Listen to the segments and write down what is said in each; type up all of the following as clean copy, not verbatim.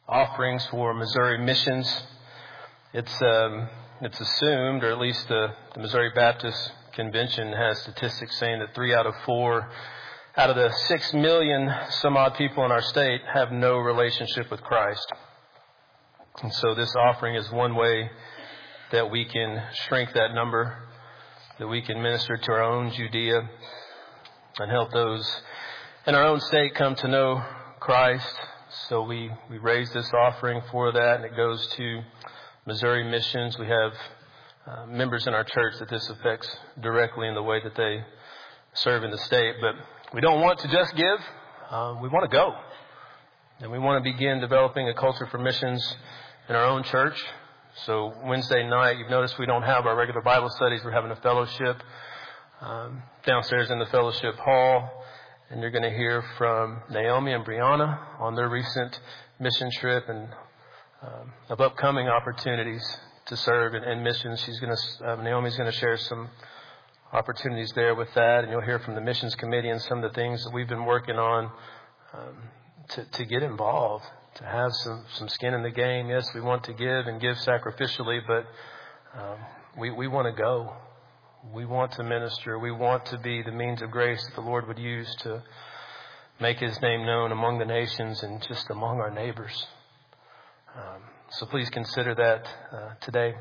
offerings for Missouri missions. It's assumed, or at least the Missouri Baptist Convention has statistics saying that 3 out of 4 out of the 6 million some odd people in our state have no relationship with Christ. And so this offering is one way that we can shrink that number, that we can minister to our own Judea and help those in our own state come to know Christ. So we raise this offering for that, and it goes to Missouri missions. We have members in our church that this affects directly in the way that they serve in the state. But we don't want to just give. We want to go. And we want to begin developing a culture for missions in our own church. So Wednesday night, you've noticed we don't have our regular Bible studies. We're having a fellowship downstairs in the fellowship hall. And you're going to hear from Naomi and Brianna on their recent mission trip and of upcoming opportunities to serve in missions. Naomi's going to share some opportunities there with that, and you'll hear from the missions committee and some of the things that we've been working on to get involved, to have some skin in the game. Yes, we want to give and give sacrificially, but we want to go. We want to minister. We want to be the means of grace that the Lord would use to make His name known among the nations and just among our neighbors. So please consider that today.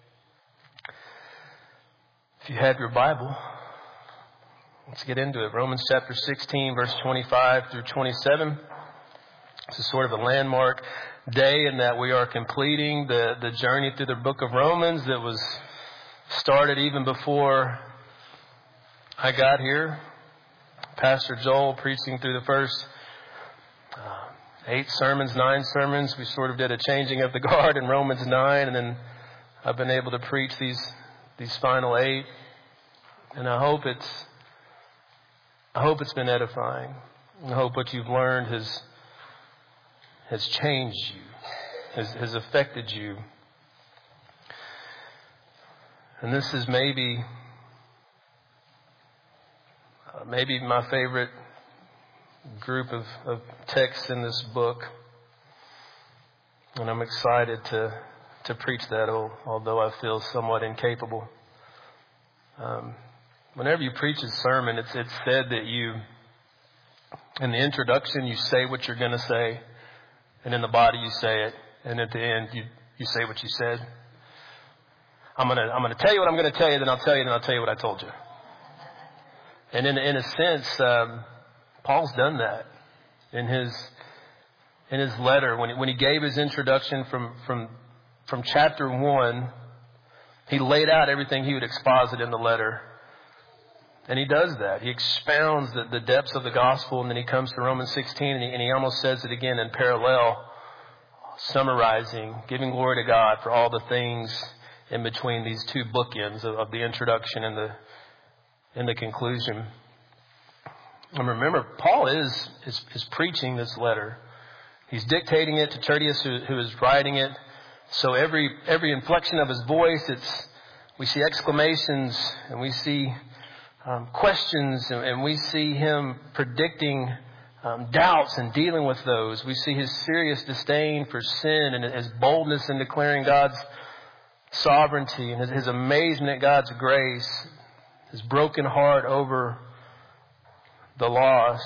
If you have your Bible, let's get into it. Romans chapter 16, verse 25 through 27. This is sort of a landmark day in that we are completing the journey through the book of Romans that was started even before I got here. Pastor Joel preaching through the first 9 sermons. We sort of did a changing of the guard in Romans 9, and then I've been able to preach these final 8, and I hope it's been edifying. I hope what you've learned has changed you, has affected you. And this is maybe my favorite group of texts in this book. And I'm excited to preach that, although I feel somewhat incapable. Whenever you preach a sermon, it's said that in the introduction, you say what you're going to say, and in the body, you say it, and at the end, you say what you said. I'm gonna tell you what I'm going to tell you, then I'll tell you what I told you. And in a sense, Paul's done that in his letter when he gave his introduction from chapter 1. He laid out everything he would exposit in the letter, and he does that. He expounds the depths of the gospel, and then he comes to Romans 16, and he almost says it again in parallel, summarizing, giving glory to God for all the things in between these two bookends of the introduction and the conclusion. And remember, Paul is preaching this letter. He's dictating it to Tertius, who is writing it. So every inflection of his voice, we see exclamations, and we see questions, and we see him predicting doubts and dealing with those. We see his serious disdain for sin and his boldness in declaring God's sovereignty and his amazement at God's grace, his broken heart over the lost.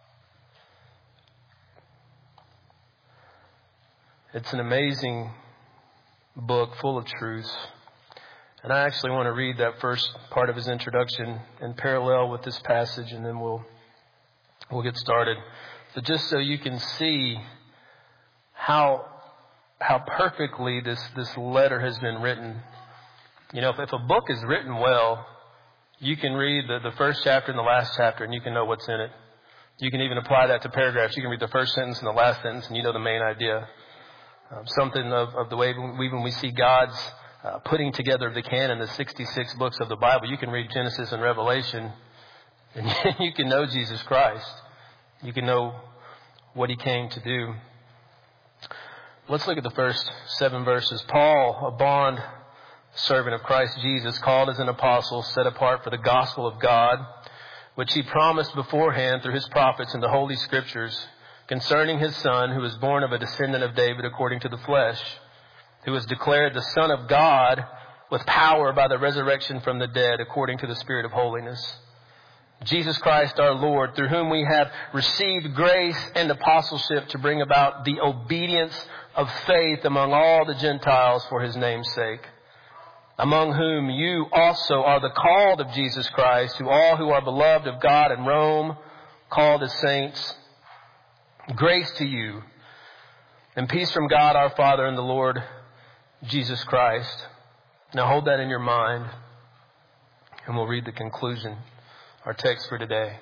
It's an amazing book full of truth. And I actually want to read that first part of his introduction in parallel with this passage, and then we'll get started. So just so you can see how perfectly this letter has been written. You know, if a book is written well, you can read the first chapter and the last chapter, and you can know what's in it. You can even apply that to paragraphs. You can read the first sentence and the last sentence, and you know the main idea. Something of the way when we see God's putting together the canon, the 66 books of the Bible. You can read Genesis and Revelation, and you can know Jesus Christ. You can know what He came to do. Let's look at the first 7 verses. Paul, a bond servant of Christ Jesus, called as an apostle, set apart for the gospel of God, which He promised beforehand through His prophets in the Holy Scriptures concerning his Son, who was born of a descendant of David according to the flesh, who was declared the Son of God with power by the resurrection from the dead according to the Spirit of holiness. Jesus Christ our Lord, through whom we have received grace and apostleship to bring about the obedience of faith among all the Gentiles for his name's sake, among whom you also are the called of Jesus Christ, to all who are beloved of God in Rome, called as saints. Grace to you and peace from God our Father and the Lord Jesus Christ. Now hold that in your mind, and we'll read the conclusion, our text for today.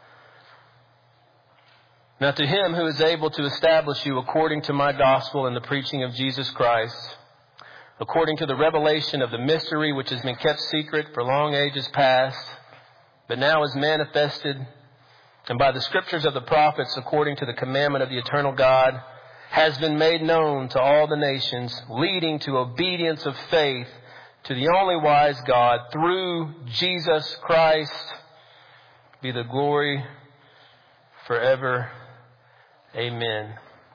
Now to him who is able to establish you according to my gospel and the preaching of Jesus Christ, according to the revelation of the mystery which has been kept secret for long ages past, but now is manifested, and by the scriptures of the prophets, according to the commandment of the eternal God, has been made known to all the nations, leading to obedience of faith to the only wise God, through Jesus Christ, be the glory forever. Amen.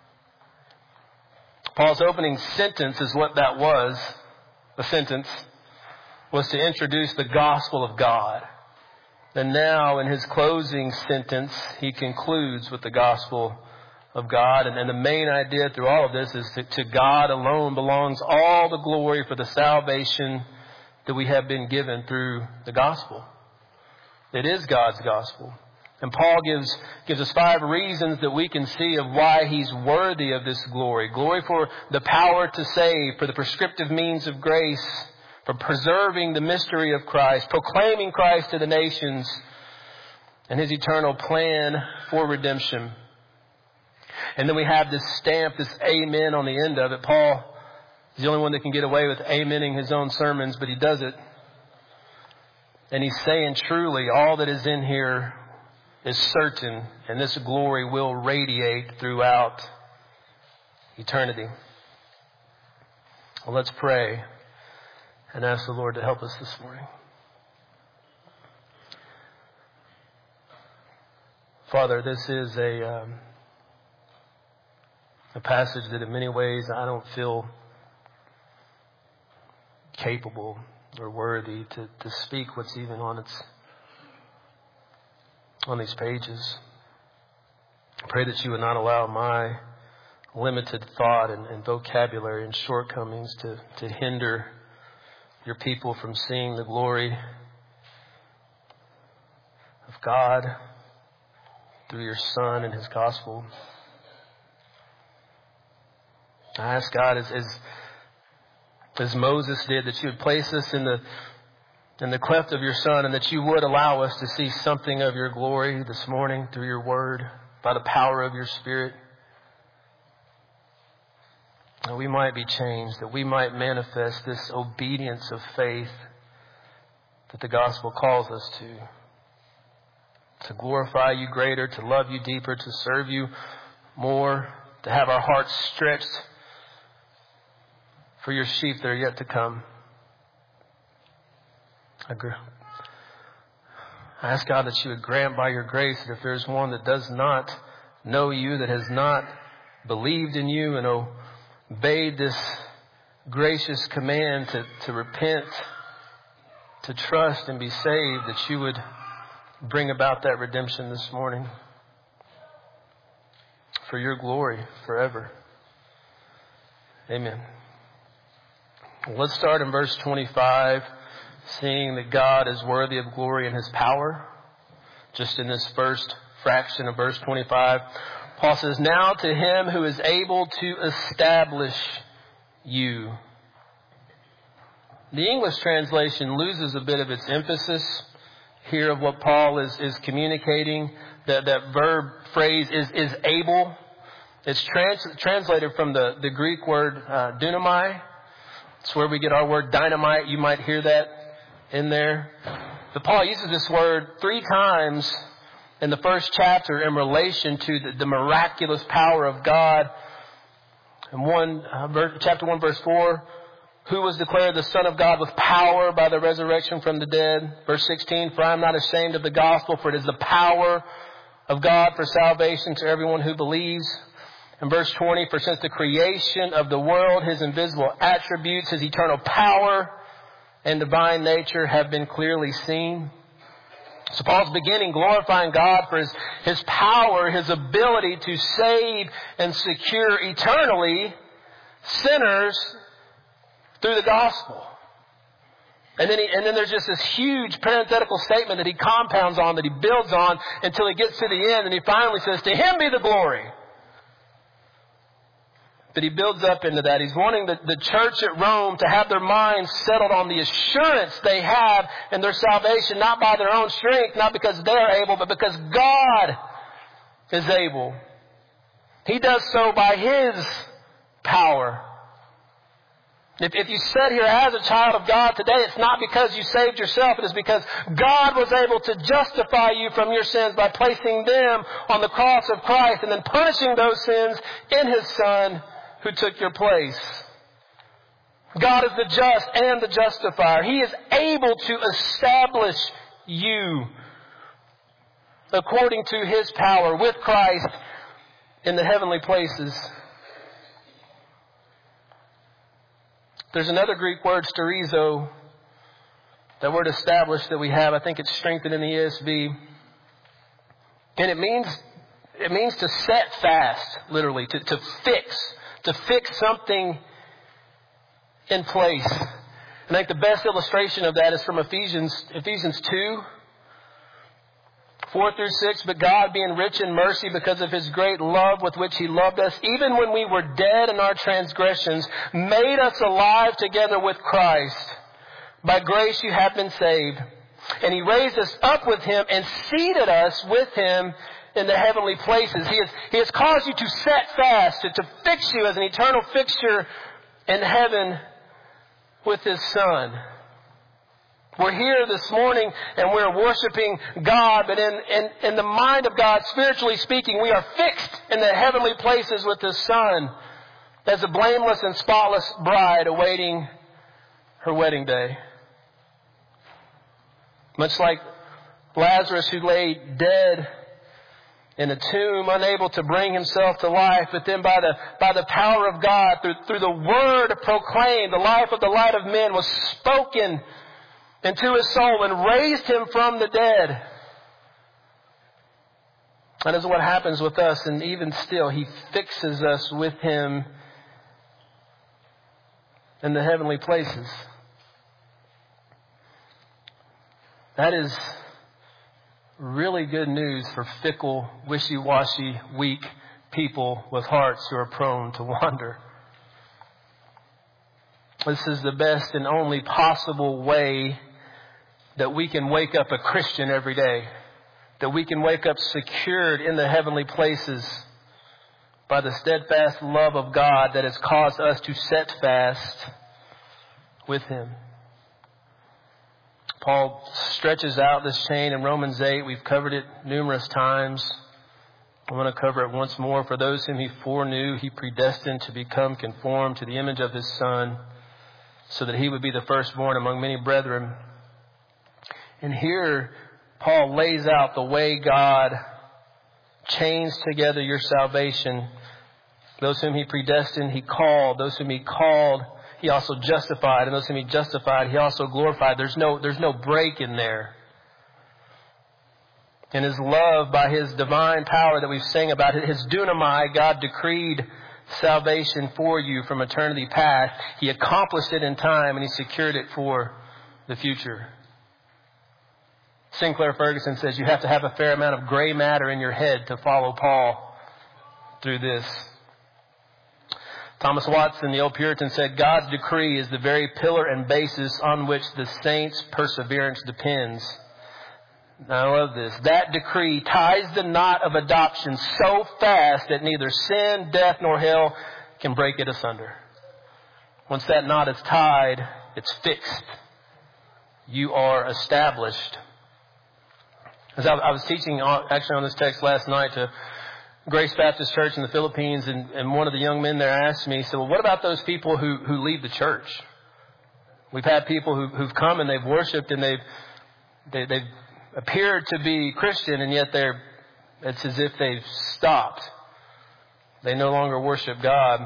Paul's opening sentence is what that was. The sentence was to introduce the gospel of God. And now in his closing sentence, he concludes with the gospel of God. And the main idea through all of this is that to God alone belongs all the glory for the salvation that we have been given through the gospel. It is God's gospel. And Paul gives us 5 reasons that we can see of why he's worthy of this glory. Glory for the power to save, for the prescriptive means of grace, for preserving the mystery of Christ, proclaiming Christ to the nations, and his eternal plan for redemption. And then we have this stamp, this amen on the end of it. Paul is the only one that can get away with amening his own sermons, but he does it. And he's saying truly all that is in here is certain, and this glory will radiate throughout eternity. Well, let's pray and ask the Lord to help us this morning. Father, this is a passage that in many ways I don't feel capable or worthy to speak what's even on these pages. I pray that you would not allow my limited thought and vocabulary and shortcomings to hinder your people from seeing the glory of God through your Son and his gospel. I ask God, as Moses did, that you would place us in the cleft of your Son, and that you would allow us to see something of your glory this morning through your word, by the power of your Spirit. That we might be changed, that we might manifest this obedience of faith that the gospel calls us to glorify you greater, to love you deeper, to serve you more, to have our hearts stretched for your sheep that are yet to come. I ask God that you would grant by your grace that if there's one that does not know you, that has not believed in you and obeyed this gracious command to repent, to trust and be saved, that you would bring about that redemption this morning for your glory forever. Amen. Let's start in verse 25, seeing that God is worthy of glory in his power. Just in this first fraction of verse 25, Paul says, now to him who is able to establish you. The English translation loses a bit of its emphasis here of what Paul is communicating. That verb phrase is able. It's translated from the Greek word dunamai. It's where we get our word dynamite. You might hear that in there. But Paul uses this word 3 times in the first chapter in relation to the miraculous power of God. In chapter 1, verse 4, who was declared the Son of God with power by the resurrection from the dead. Verse 16, for I am not ashamed of the gospel, for it is the power of God for salvation to everyone who believes. In verse 20, for since the creation of the world, His invisible attributes, His eternal power and divine nature have been clearly seen. So Paul's beginning glorifying God for His power, His ability to save and secure eternally sinners through the gospel. And then there's just this huge parenthetical statement that he compounds on, that he builds on until he gets to the end, and he finally says, to Him be the glory. But he builds up into that. He's wanting the church at Rome to have their minds settled on the assurance they have in their salvation, not by their own strength, not because they're able, but because God is able. He does so by His power. If you sit here as a child of God today, it's not because you saved yourself. It is because God was able to justify you from your sins by placing them on the cross of Christ and then punishing those sins in His Son who took your place. God is the just and the justifier. He is able to establish you according to His power with Christ in the heavenly places. There's another Greek word, sterizo, that word established that we have. I think it's strengthened in the ESV. And it means to set fast, literally, to fix something in place. And I think the best illustration of that is from Ephesians 2, 4 through 6, but God, being rich in mercy because of His great love with which He loved us, even when we were dead in our transgressions, made us alive together with Christ. By grace you have been saved. And He raised us up with Him and seated us with Him in the heavenly places. He has caused you to set fast, to fix you as an eternal fixture in heaven with His Son. We're here this morning and we're worshiping God, but in the mind of God, spiritually speaking, we are fixed in the heavenly places with His Son as a blameless and spotless bride awaiting her wedding day. Much like Lazarus, who lay dead in a tomb, unable to bring himself to life, but then by the power of God, through the word proclaimed, the life of the light of men was spoken into his soul and raised him from the dead. That is what happens with us, and even still, He fixes us with Him in the heavenly places. That is really good news for fickle, wishy-washy, weak people with hearts who are prone to wander. This is the best and only possible way that we can wake up a Christian every day. That we can wake up secured in the heavenly places by the steadfast love of God that has caused us to set fast with Him. Paul stretches out this chain in Romans 8. We've covered it numerous times. I want to cover it once more. For those whom He foreknew, He predestined to become conformed to the image of His Son, so that He would be the firstborn among many brethren. And here, Paul lays out the way God chains together your salvation. Those whom He predestined, He called. Those whom He called, He also justified. And those whom He justified, He also glorified. There's no break in there. In His love, by His divine power that we've sang about, His dunamai, God decreed salvation for you from eternity past. He accomplished it in time, and He secured it for the future. Sinclair Ferguson says you have to have a fair amount of gray matter in your head to follow Paul through this. Thomas Watson, the old Puritan, said, God's decree is the very pillar and basis on which the saints' perseverance depends. Now, I love this. That decree ties the knot of adoption so fast that neither sin, death, nor hell can break it asunder. Once that knot is tied, it's fixed. You are established. As I was teaching actually on this text last night to Grace Baptist Church in the Philippines, and one of the young men there asked me, he said, well, what about those people who leave the church? We've had people who've come and they've worshipped and they've appeared to be Christian, and yet they're It's as if they've stopped. They no longer worship God.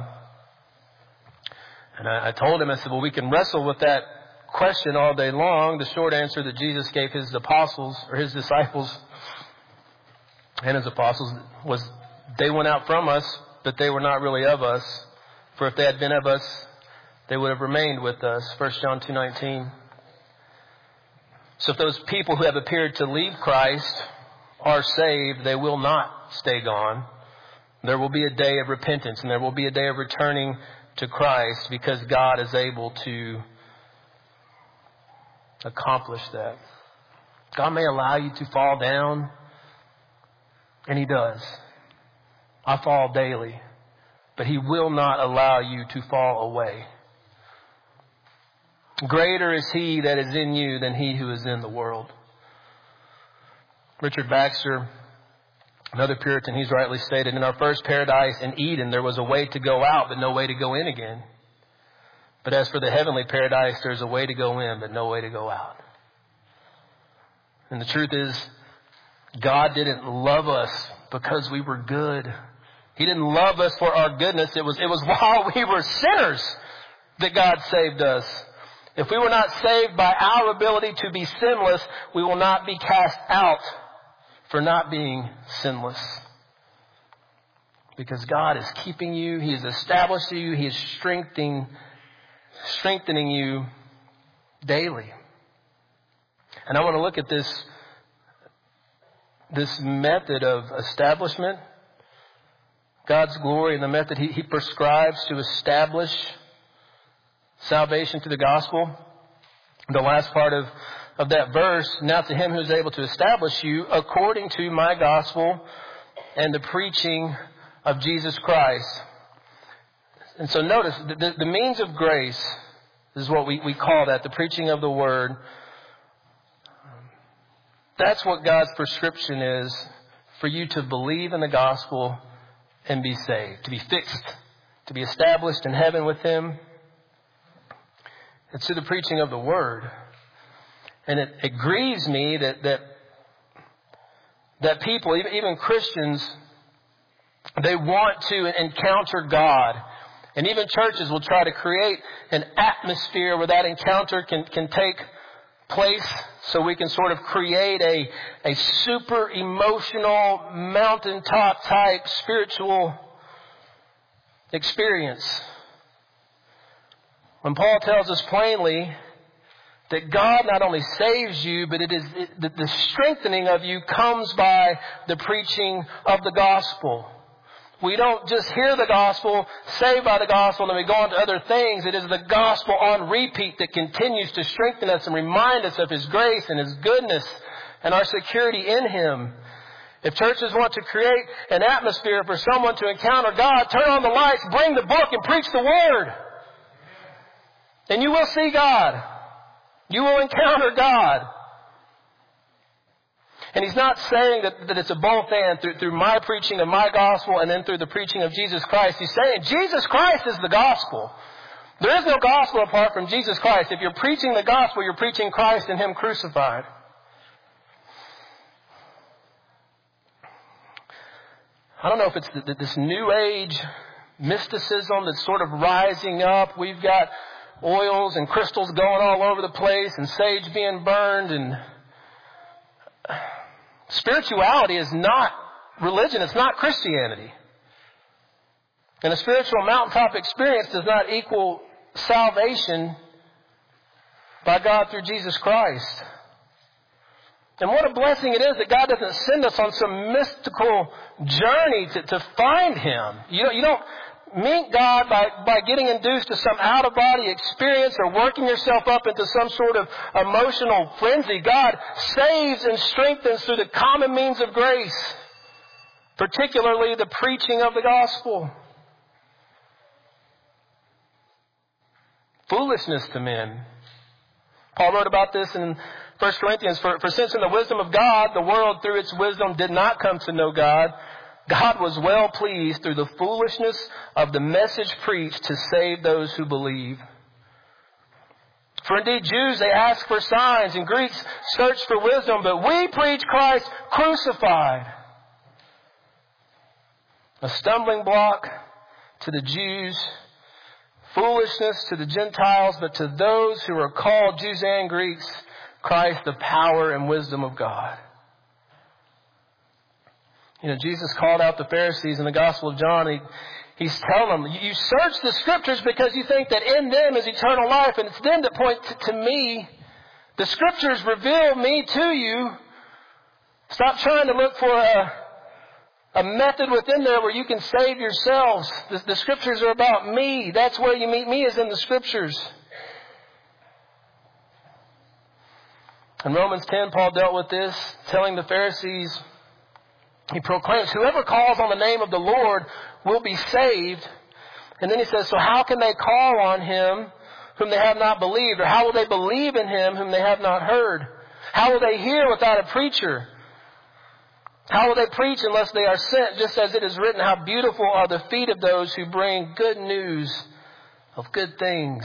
And I told him, I said, well, we can wrestle with that question all day long. The short answer that Jesus gave his apostles, or his disciples and his apostles, was they went out from us, but they were not really of us. For if they had been of us, they would have remained with us. 1 John 2:19. So if those people who have appeared to leave Christ are saved, they will not stay gone. There will be a day of repentance, and there will be a day of returning to Christ, because God is able to accomplish that. God may allow you to fall down, and He does. I fall daily, but He will not allow you to fall away. Greater is He that is in you than he who is in the world. Richard Baxter, another Puritan, he's rightly stated, in our first paradise in Eden, there was a way to go out, but no way to go in again. But as for the heavenly paradise, there's a way to go in, but no way to go out. And the truth is, God didn't love us because we were good. He didn't love us for our goodness. It was while we were sinners that God saved us. If we were not saved by our ability to be sinless, we will not be cast out for not being sinless. Because God is keeping you. He has established you. He is strengthening you daily. And I want to look at this method of establishment, God's glory, and the method He prescribes to establish salvation through the gospel. The last part of that verse, now to Him who is able to establish you according to my gospel and the preaching of Jesus Christ. And so notice, the means of grace is what we call that, the preaching of the word. That's what God's prescription is for you to believe in the gospel and be saved, to be fixed, to be established in heaven with Him. It's through the preaching of the word. And it grieves me that people, even Christians, they want to encounter God. And even churches will try to create an atmosphere where that encounter can take place, so we can sort of create a super emotional, mountaintop type spiritual experience. When Paul tells us plainly that God not only saves you, but the strengthening of you comes by the preaching of the gospel. We don't just hear the gospel, saved by the gospel, and then we go on to other things. It is the gospel on repeat that continues to strengthen us and remind us of His grace and His goodness and our security in Him. If churches want to create an atmosphere for someone to encounter God, turn on the lights, bring the book, and preach the Word. And you will see God. You will encounter God. And He's not saying that it's a both and through my preaching of my gospel and then through the preaching of Jesus Christ. He's saying Jesus Christ is the gospel. There is no gospel apart from Jesus Christ. If you're preaching the gospel, you're preaching Christ and Him crucified. I don't know if it's this new age mysticism that's sort of rising up. We've got oils and crystals going all over the place and sage being burned, and spirituality is not religion. It's not Christianity. And a spiritual mountaintop experience does not equal salvation by God through Jesus Christ. And what a blessing it is that God doesn't send us on some mystical journey to find Him. You don't meet God by getting induced to some out-of-body experience or working yourself up into some sort of emotional frenzy. God saves and strengthens through the common means of grace, particularly the preaching of the gospel. Foolishness to men. Paul wrote about this in 1 Corinthians, for since in the wisdom of God, the world through its wisdom did not come to know God, God was well pleased through the foolishness of the message preached to save those who believe. For indeed Jews, they ask for signs, and Greeks search for wisdom, but we preach Christ crucified. a stumbling block to the Jews, foolishness to the Gentiles, but to those who are called Jews and Greeks, Christ, the power and wisdom of God. You know, Jesus called out the Pharisees in the Gospel of John. He's telling them, you search the Scriptures because you think that in them is eternal life, and it's them that point to me. The Scriptures reveal me to you. Stop trying to look for a method within there where you can save yourselves. The Scriptures are about me. That's where you meet me, is in the Scriptures. In Romans 10, Paul dealt with this, telling the Pharisees, he proclaims, whoever calls on the name of the Lord will be saved. And then he says, so how can they call on Him whom they have not believed? Or how will they believe in Him whom they have not heard? How will they hear without a preacher? How will they preach unless they are sent? Just as it is written, how beautiful are the feet of those who bring good news of good things.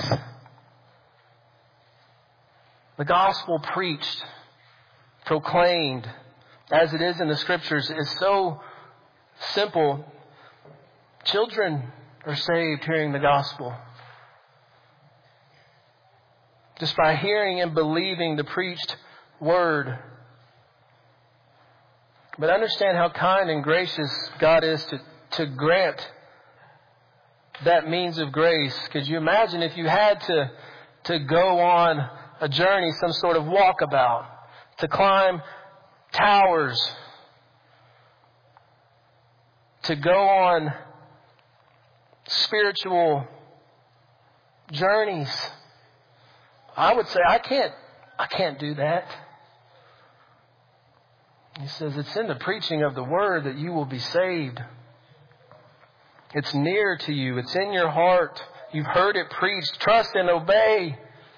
The gospel preached, proclaimed, as it is in the Scriptures, is so simple. Children are saved hearing the gospel. Just by hearing and believing the preached word. But understand how kind and gracious God is to grant that means of grace. Could you imagine if you had to go on a journey, some sort of walkabout, to climb towers, to go on spiritual journeys? I would say, I can't do that. He says, it's in the preaching of the word that you will be saved. It's near to you. It's in your heart. You've heard it preached. Trust and obey.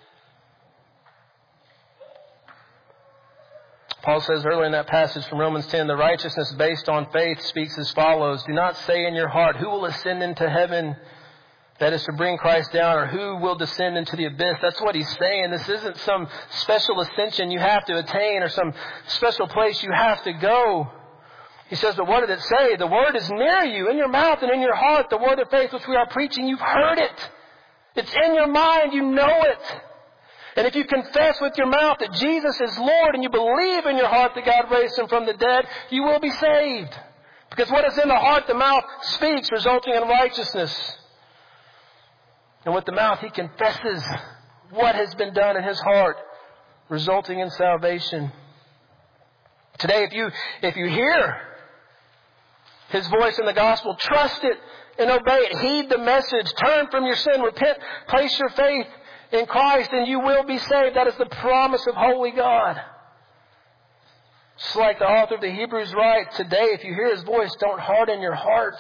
Paul says earlier in that passage from Romans 10, the righteousness based on faith speaks as follows. Do not say in your heart, who will ascend into heaven? That is to bring Christ down, or who will descend into the abyss? That's what he's saying. This isn't some special ascension you have to attain or some special place you have to go. He says, but what did it say? The word is near you, in your mouth and in your heart. The word of faith which we are preaching, you've heard it. It's in your mind, you know it. And if you confess with your mouth that Jesus is Lord and you believe in your heart that God raised Him from the dead, you will be saved. Because what is in the heart, the mouth speaks, resulting in righteousness. And with the mouth, he confesses what has been done in his heart, resulting in salvation. Today, if you hear His voice in the gospel, trust it and obey it. Heed the message. Turn from your sin. Repent. Place your faith in Christ and you will be saved. That is the promise of holy God. Just like the author of the Hebrews writes, today, if you hear His voice, don't harden your hearts.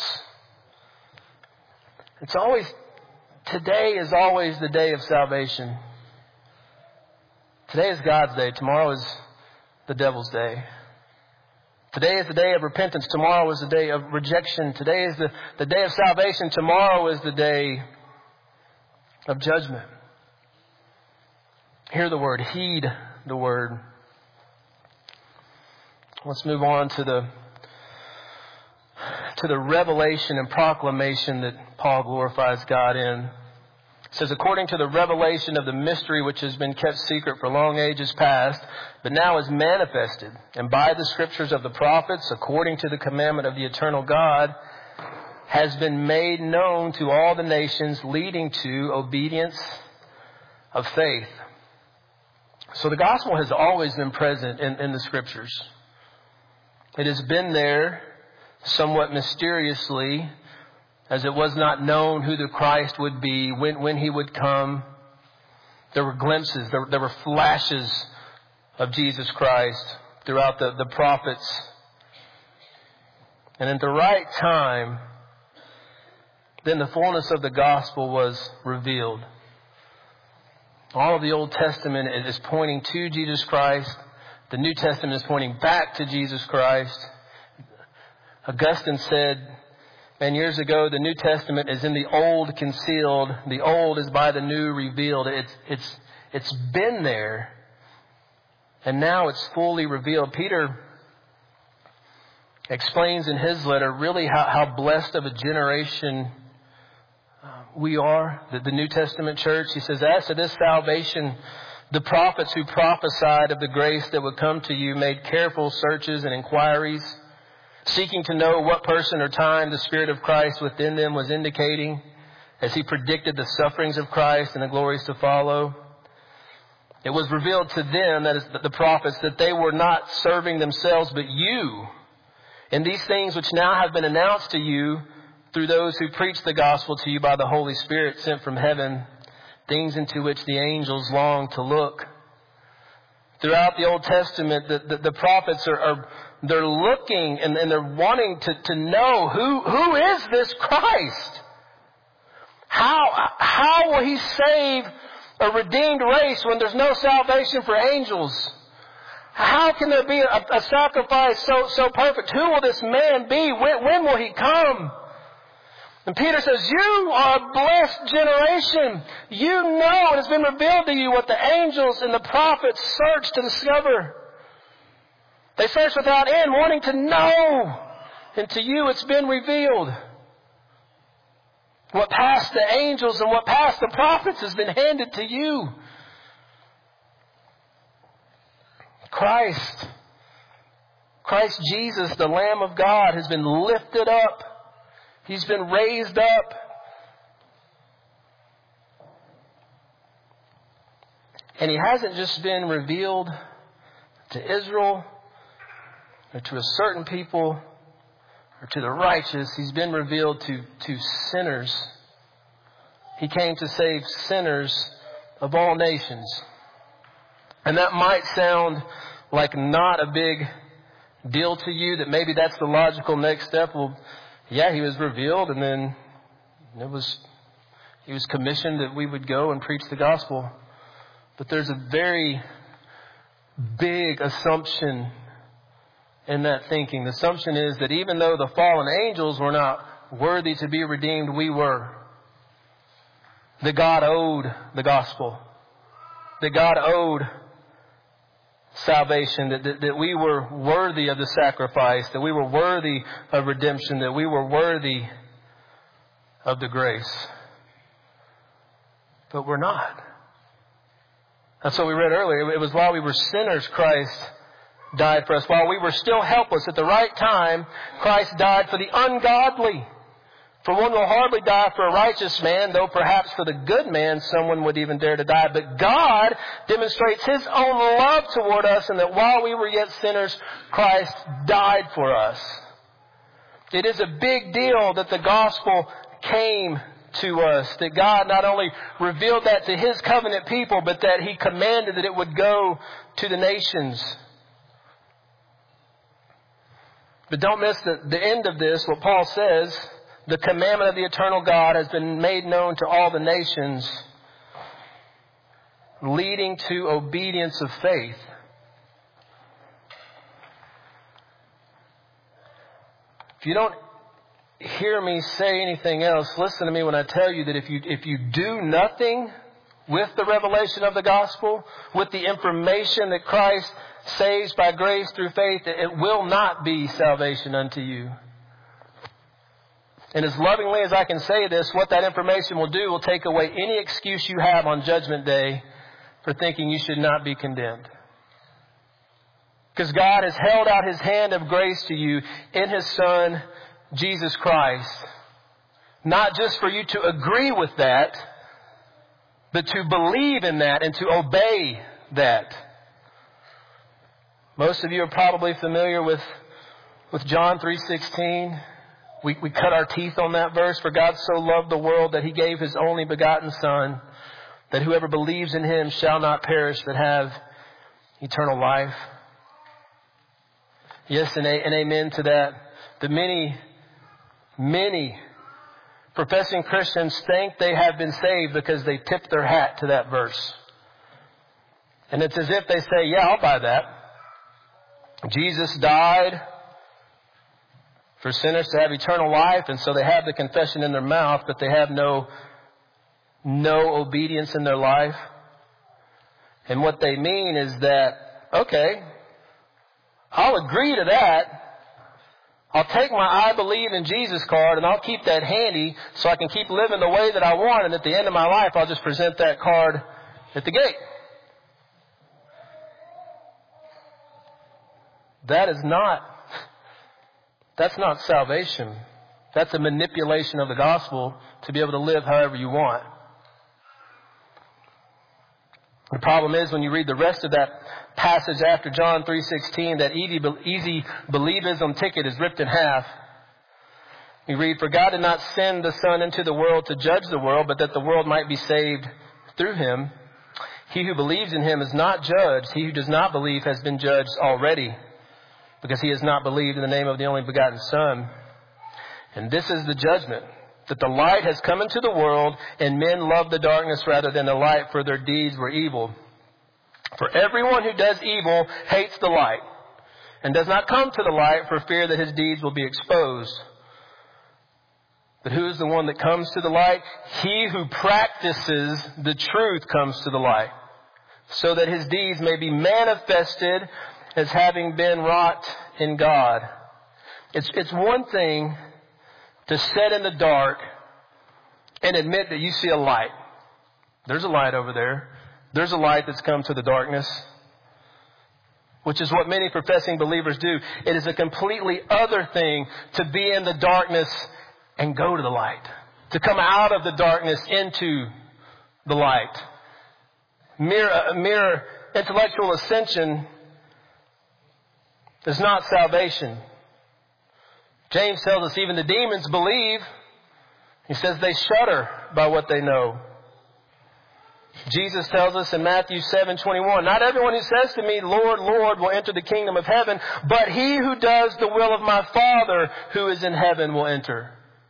Today is always the day of salvation. Today is God's day. Tomorrow is the devil's day. Today is the day of repentance. Tomorrow is the day of rejection. Today is the day of salvation. Tomorrow is the day of judgment. Hear the word. Heed the word. Let's move on to the revelation and proclamation that Paul glorifies God in. It says, according to the revelation of the mystery which has been kept secret for long ages past, but now is manifested, and by the scriptures of the prophets, according to the commandment of the eternal God, has been made known to all the nations, leading to obedience of faith. So the gospel has always been present in the scriptures. It has been there somewhat mysteriously, as it was not known who the Christ would be, when He would come. There were glimpses, there were flashes of Jesus Christ throughout the prophets. And at the right time, then the fullness of the gospel was revealed. All of the Old Testament is pointing to Jesus Christ. The New Testament is pointing back to Jesus Christ. Augustine said, and years ago, the New Testament is in the Old concealed. The Old is by the New revealed. It's been there, and now it's fully revealed. Peter explains in his letter really how blessed of a generation we are, the New Testament church. He says, as to this salvation, the prophets who prophesied of the grace that would come to you made careful searches and inquiries, seeking to know what person or time the Spirit of Christ within them was indicating as he predicted the sufferings of Christ and the glories to follow. It was revealed to them, that is the prophets, that they were not serving themselves but you, and these things which now have been announced to you through those who preach the gospel to you by the Holy Spirit sent from heaven, things into which the angels long to look. Throughout the Old Testament, the prophets they're looking and they're wanting to know who is this Christ? How will he save a redeemed race when there's no salvation for angels? How can there be a sacrifice so perfect? Who will this man be? When will he come? And Peter says, you are a blessed generation. You know it has been revealed to you what the angels and the prophets search to discover. They search without end, wanting to know. And to you it's been revealed. What past the angels and what past the prophets has been handed to you. Christ Jesus, the Lamb of God, has been lifted up. He's been raised up. And he hasn't just been revealed to Israel or to a certain people or to the righteous. He's been revealed to sinners. He came to save sinners of all nations. And that might sound like not a big deal to you, that maybe that's the logical next step. Well, yeah, he was revealed, and then he was commissioned that we would go and preach the gospel. But there's a very big assumption in that thinking. The assumption is that even though the fallen angels were not worthy to be redeemed, we were. That God owed the gospel. That God owed salvation, that we were worthy of the sacrifice, that we were worthy of redemption, that we were worthy of the grace. But we're not. That's what we read earlier. It was while we were sinners, Christ died for us. While we were still helpless at the right time, Christ died for the ungodly. For one will hardly die for a righteous man, though perhaps for the good man someone would even dare to die. But God demonstrates His own love toward us, in that while we were yet sinners, Christ died for us. It is a big deal that the gospel came to us. That God not only revealed that to His covenant people, but that He commanded that it would go to the nations. But don't miss the end of this, what Paul says. The commandment of the eternal God has been made known to all the nations, leading to obedience of faith. If you don't hear me say anything else, listen to me when I tell you that if you do nothing with the revelation of the gospel, with the information that Christ saves by grace through faith, it will not be salvation unto you. And as lovingly as I can say this, what that information will do will take away any excuse you have on Judgment Day for thinking you should not be condemned. Because God has held out His hand of grace to you in His Son, Jesus Christ. Not just for you to agree with that, but to believe in that and to obey that. Most of you are probably familiar with John 3:16. We cut our teeth on that verse. For God so loved the world that He gave His only begotten Son, that whoever believes in Him shall not perish but have eternal life. Yes, and amen to that. The many professing Christians think they have been saved because they tip their hat to that verse. And it's as if they say, yeah, I'll buy that. Jesus died for sinners to have eternal life, and so they have the confession in their mouth, but they have no obedience in their life. And what they mean is that, okay, I'll agree to that, I'll take my I believe in Jesus card and I'll keep that handy so I can keep living the way that I want. And at the end of my life, I'll just present that card at the gate. That's not salvation. That's a manipulation of the gospel to be able to live however you want. The problem is when you read the rest of that passage after John 3:16, that easy believism ticket is ripped in half. You read, "For God did not send the Son into the world to judge the world, but that the world might be saved through him. He who believes in him is not judged. He who does not believe has been judged already, because he has not believed in the name of the only begotten Son. And this is the judgment, that the light has come into the world, and men love the darkness rather than the light, for their deeds were evil. For everyone who does evil hates the light, and does not come to the light for fear that his deeds will be exposed. But who is the one that comes to the light? He who practices the truth comes to the light, so that his deeds may be manifested as having been wrought in God." It's one thing to sit in the dark and admit that you see a light. There's a light over there. There's a light that's come to the darkness, which is what many professing believers do. It is a completely other thing to be in the darkness and go to the light, to come out of the darkness into the light. Mere intellectual ascension is not salvation. James tells us even the demons believe. He says they shudder by what they know. Jesus tells us in Matthew 7:21, "Not everyone who says to me, 'Lord, Lord,' will enter the kingdom of heaven, but he who does the will of my Father who is in heaven will enter."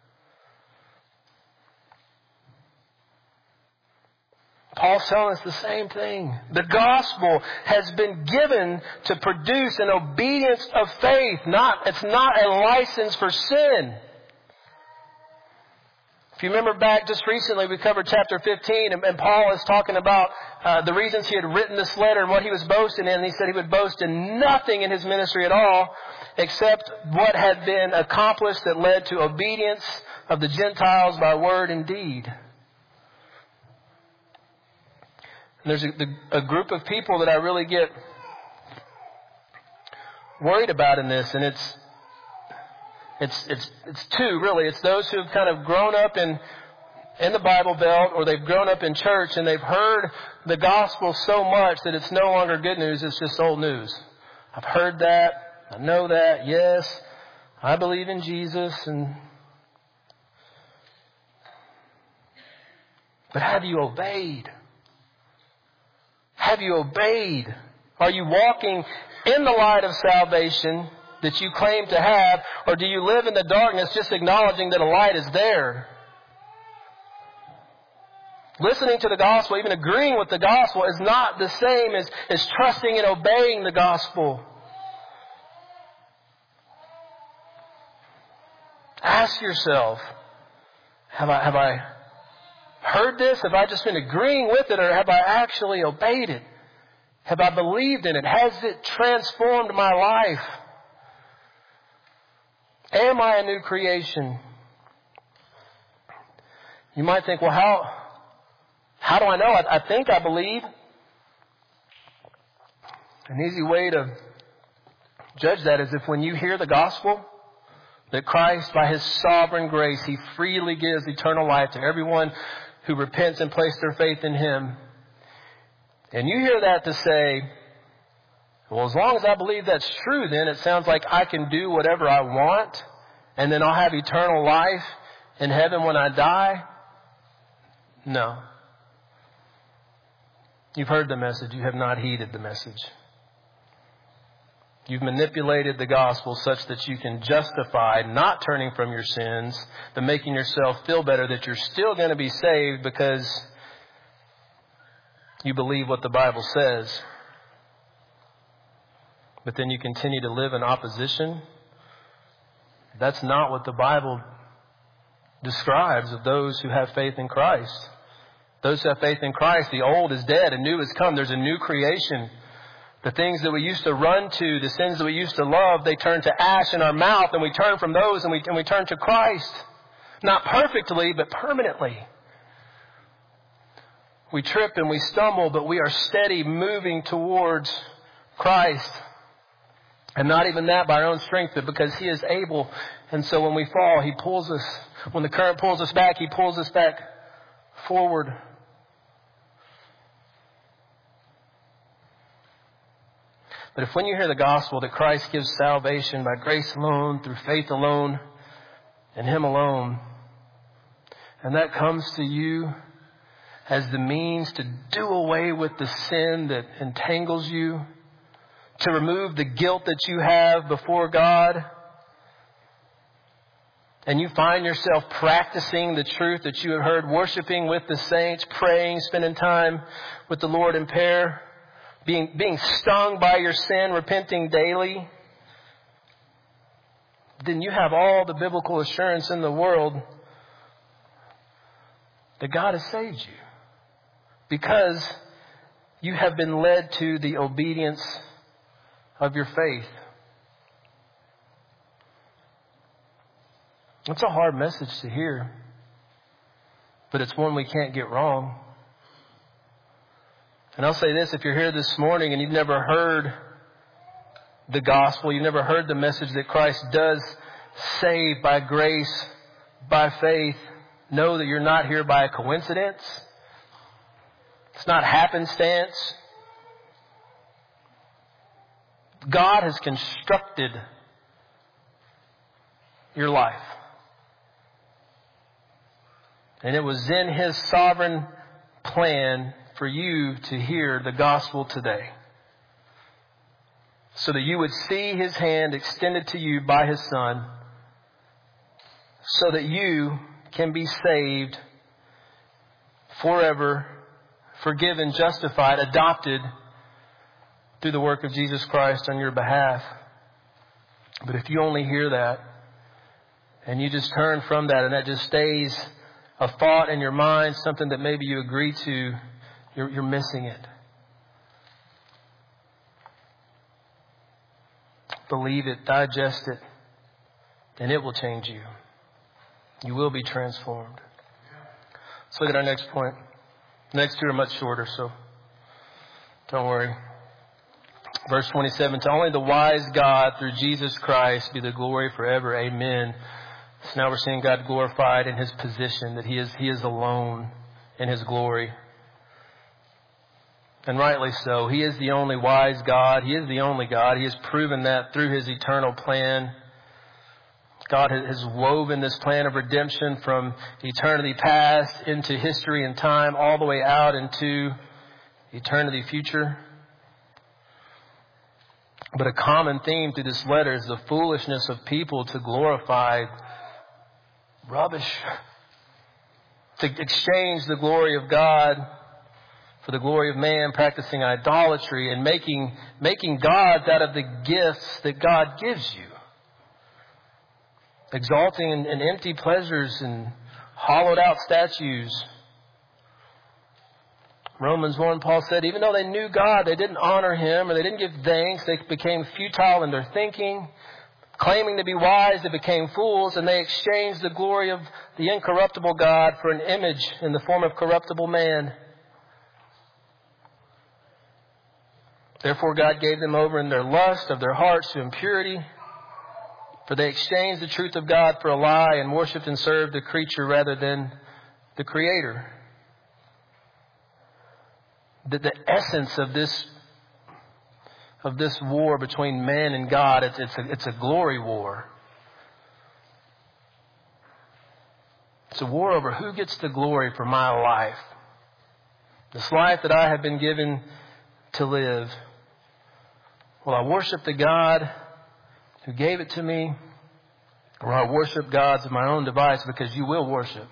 Paul's telling us the same thing. The gospel has been given to produce an obedience of faith. It's not a license for sin. If you remember back just recently, we covered chapter 15, and Paul is talking about the reasons he had written this letter and what he was boasting in. And he said he would boast in nothing in his ministry at all except what had been accomplished that led to obedience of the Gentiles by word and deed. There's a group of people that I really get worried about in this, and it's two really. It's those who've kind of grown up in the Bible Belt, or they've grown up in church and they've heard the gospel so much that it's no longer good news, it's just old news. I've heard that, I know that, yes, I believe in Jesus, but have you obeyed? Have you obeyed? Are you walking in the light of salvation that you claim to have, or do you live in the darkness just acknowledging that a light is there? Listening to the gospel, even agreeing with the gospel, is not the same as trusting and obeying the gospel. Ask yourself, have I heard this? Have I just been agreeing with it, or have I actually obeyed it? Have I believed in it? Has it transformed my life? Am I a new creation? You might think, well, how do I know? I think I believe. An easy way to judge that is if when you hear the gospel, that Christ, by His sovereign grace, He freely gives eternal life to everyone who repents and places their faith in Him. And you hear that to say, well, as long as I believe that's true, then it sounds like I can do whatever I want, and then I'll have eternal life in heaven when I die. No. You've heard the message. You have not heeded the message. You've manipulated the gospel such that you can justify not turning from your sins, but making yourself feel better that you're still going to be saved because you believe what the Bible says. But then you continue to live in opposition. That's not what the Bible describes of those who have faith in Christ. Those who have faith in Christ, the old is dead and new has come. There's a new creation. The things that we used to run to, the sins that we used to love, they turn to ash in our mouth, and we turn from those and we turn to Christ. Not perfectly, but permanently. We trip and we stumble, but we are steady moving towards Christ. And not even that by our own strength, but because He is able. And so when we fall, He pulls us. When the current pulls us back, He pulls us back forward. But if when you hear the gospel that Christ gives salvation by grace alone, through faith alone, and Him alone, and that comes to you as the means to do away with the sin that entangles you, to remove the guilt that you have before God, and you find yourself practicing the truth that you have heard, worshiping with the saints, praying, spending time with the Lord in prayer, being stung by your sin, repenting daily, then you have all the biblical assurance in the world that God has saved you. Because you have been led to the obedience of your faith. It's a hard message to hear, but it's one we can't get wrong. And I'll say this, if you're here this morning and you've never heard the gospel, you've never heard the message that Christ does save by grace, by faith, know that you're not here by a coincidence. It's not happenstance. God has constructed your life. And it was in His sovereign plan for you to hear the gospel today, so that you would see His hand extended to you by His Son, so that you can be saved forever, forgiven, justified, adopted through the work of Jesus Christ on your behalf. But if you only hear that, and you just turn from that, and that just stays a thought in your mind, something that maybe you agree to, you're missing it. Believe it, digest it, and it will change you. You will be transformed. Let's look at our next point. The next two are much shorter, so don't worry. Verse 27, to only the wise God through Jesus Christ be the glory forever. Amen. So now we're seeing God glorified in His position, that He is alone in His glory. And rightly so. He is the only wise God. He is the only God. He has proven that through His eternal plan. God has woven this plan of redemption from eternity past into history and time, all the way out into eternity future. But a common theme through this letter is the foolishness of people to glorify rubbish, to exchange the glory of God for the glory of man, practicing idolatry and making gods out of the gifts that God gives you. Exalting in empty pleasures and hollowed out statues. Romans 1, Paul said, even though they knew God, they didn't honor Him, or they didn't give thanks. They became futile in their thinking. Claiming to be wise, they became fools, and they exchanged the glory of the incorruptible God for an image in the form of corruptible man. Therefore God gave them over in their lust of their hearts to impurity, for they exchanged the truth of God for a lie and worshipped and served the creature rather than the Creator. The essence of this war between man and God, it's a glory war. It's a war over who gets the glory for my life. This life that I have been given to live. Will I worship the God who gave it to me, or I worship gods of my own device? Because you will worship.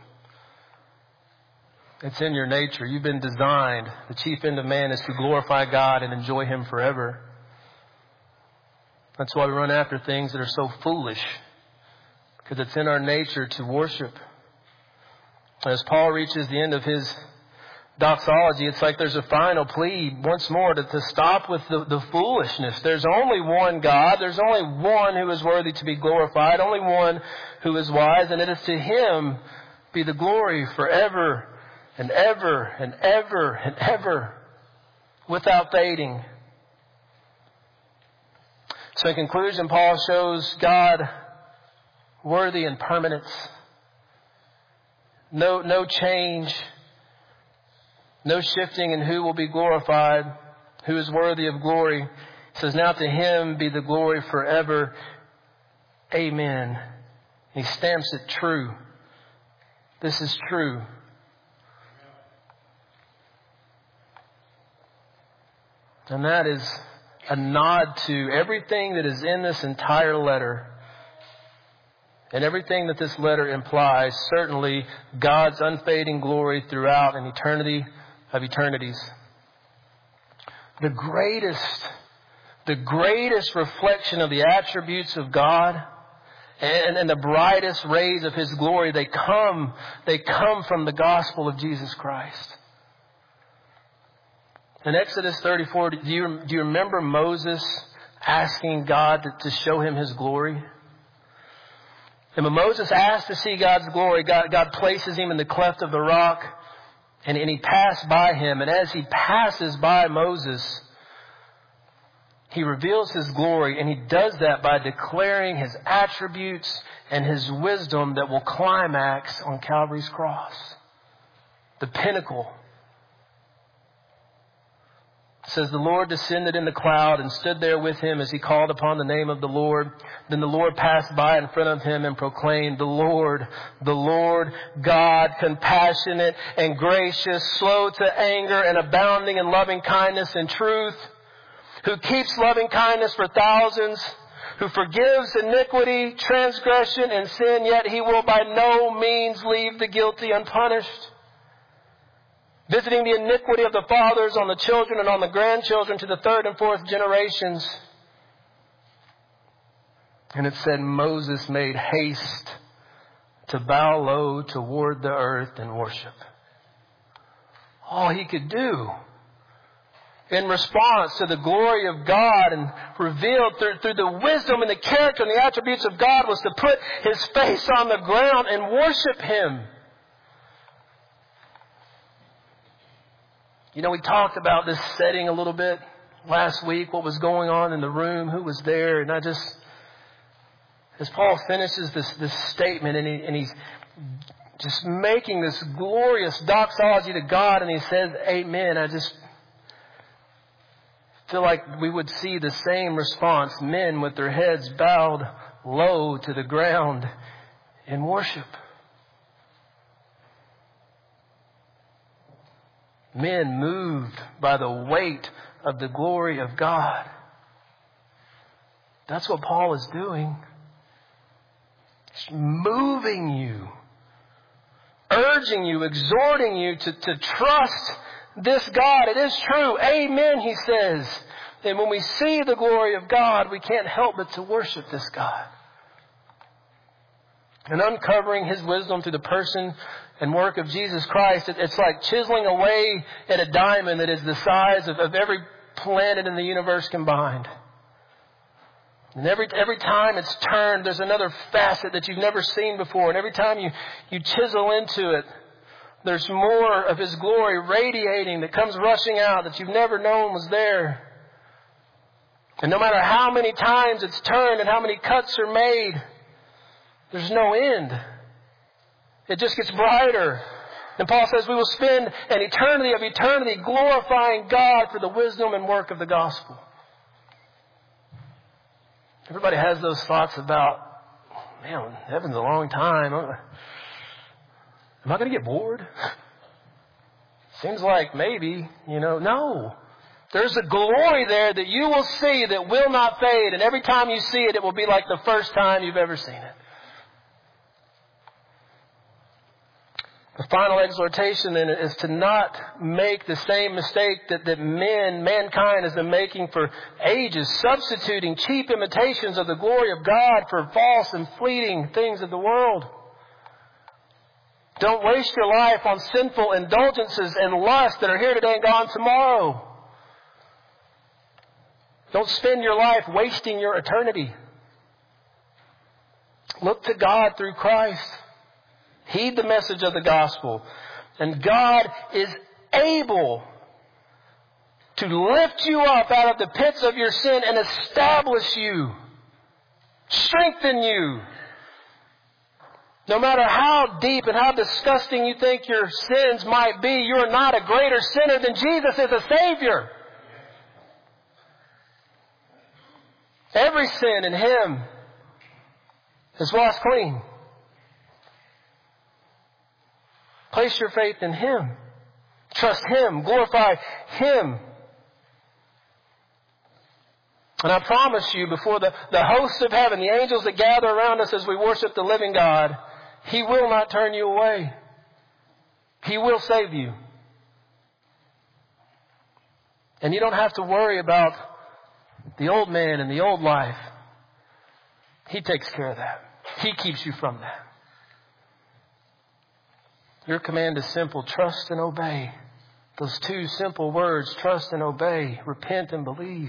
It's in your nature. You've been designed. The chief end of man is to glorify God and enjoy Him forever. That's why we run after things that are so foolish, because it's in our nature to worship. As Paul reaches the end of his doxology, it's like there's a final plea once more to stop with the foolishness. There's only one God. There's only one who is worthy to be glorified. Only one who is wise. And it is to Him be the glory forever and ever and ever and ever, without fading. So in conclusion, Paul shows God worthy in permanence. No change. No shifting in who will be glorified, who is worthy of glory. He says, now to Him be the glory forever. Amen. He stamps it true. This is true. And that is a nod to everything that is in this entire letter. And everything that this letter implies, certainly God's unfading glory throughout an eternity of eternities. The greatest reflection of the attributes of God and the brightest rays of His glory, they come from the gospel of Jesus Christ. In Exodus 34, do you remember Moses asking God to show him His glory? And when Moses asked to see God's glory, God places him in the cleft of the rock, and he passed by him. And as he passes by Moses, He reveals His glory, and He does that by declaring His attributes and His wisdom that will climax on Calvary's cross. The pinnacle. It says, the Lord descended in the cloud and stood there with him as he called upon the name of the Lord. Then the Lord passed by in front of him and proclaimed, the Lord, God, compassionate and gracious, slow to anger and abounding in loving kindness and truth, who keeps loving kindness for thousands, who forgives iniquity, transgression, and sin, yet He will by no means leave the guilty unpunished, visiting the iniquity of the fathers on the children and on the grandchildren to the third and fourth generations. And it said, Moses made haste to bow low toward the earth and worship. All he could do in response to the glory of God and revealed through the wisdom and the character and the attributes of God was to put his face on the ground and worship Him. You know, we talked about this setting a little bit last week, what was going on in the room, who was there, and as Paul finishes this statement, and he's just making this glorious doxology to God, and he says, Amen. I just feel like we would see the same response. Men with their heads bowed low to the ground in worship. Men moved by the weight of the glory of God. That's what Paul is doing. He's moving you, urging you, exhorting you to trust this God. It is true. Amen, he says. And when we see the glory of God, we can't help but to worship this God. And uncovering His wisdom through the person and work of Jesus Christ, it's like chiseling away at a diamond that is the size of every planet in the universe combined. And every time it's turned, there's another facet that you've never seen before. And every time you chisel into it, there's more of His glory radiating that comes rushing out that you've never known was there. And no matter how many times it's turned and how many cuts are made, there's no end. It just gets brighter. And Paul says we will spend an eternity of eternity glorifying God for the wisdom and work of the gospel. Everybody has those thoughts about, man, heaven's a long time. Am I going to get bored? Seems like maybe, no. There's a glory there that you will see that will not fade. And every time you see it, it will be like the first time you've ever seen it. The final exhortation then is to not make the same mistake that mankind has been making for ages, substituting cheap imitations of the glory of God for false and fleeting things of the world. Don't waste your life on sinful indulgences and lusts that are here today and gone tomorrow. Don't spend your life wasting your eternity. Look to God through Christ. Heed the message of the gospel. And God is able to lift you up out of the pits of your sin and establish you. Strengthen you. No matter how deep and how disgusting you think your sins might be, you are not a greater sinner than Jesus is a Savior. Every sin in Him is washed clean. Place your faith in Him. Trust Him. Glorify Him. And I promise you, before the hosts of heaven, the angels that gather around us as we worship the living God, He will not turn you away. He will save you. And you don't have to worry about the old man and the old life. He takes care of that. He keeps you from that. Your command is simple. Trust and obey. Those two simple words, trust and obey. Repent and believe.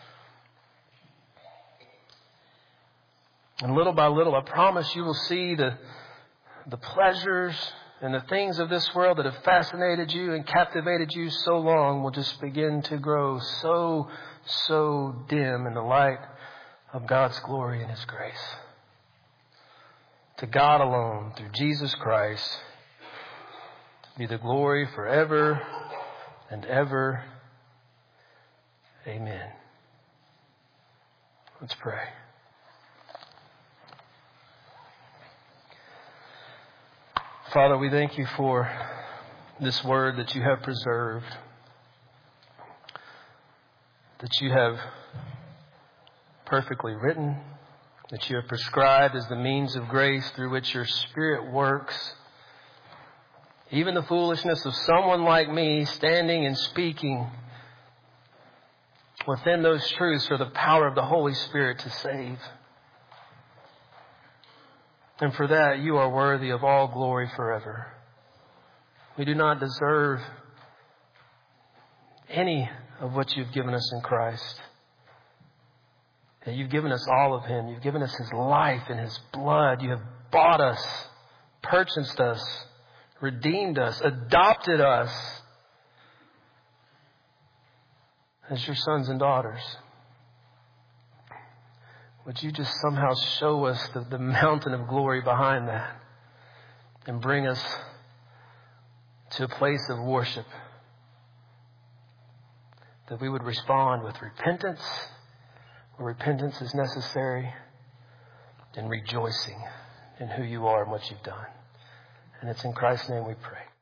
And little by little, I promise you will see the pleasures and the things of this world that have fascinated you and captivated you so long will just begin to grow so dim in the light of God's glory and His grace. To God alone, through Jesus Christ, be the glory forever and ever. Amen. Let's pray. Father, we thank You for this word that You have preserved, that You have perfectly written, that You have prescribed as the means of grace through which Your Spirit works. Even the foolishness of someone like me standing and speaking within those truths for the power of the Holy Spirit to save. And for that, You are worthy of all glory forever. We do not deserve any of what You've given us in Christ. That You've given us all of Him. You've given us His life and His blood. You have bought us, purchased us, redeemed us, adopted us as Your sons and daughters. Would You just somehow show us the mountain of glory behind that and bring us to a place of worship, that we would respond with repentance where repentance is necessary and rejoicing in who You are and what You've done. And it's in Christ's name we pray.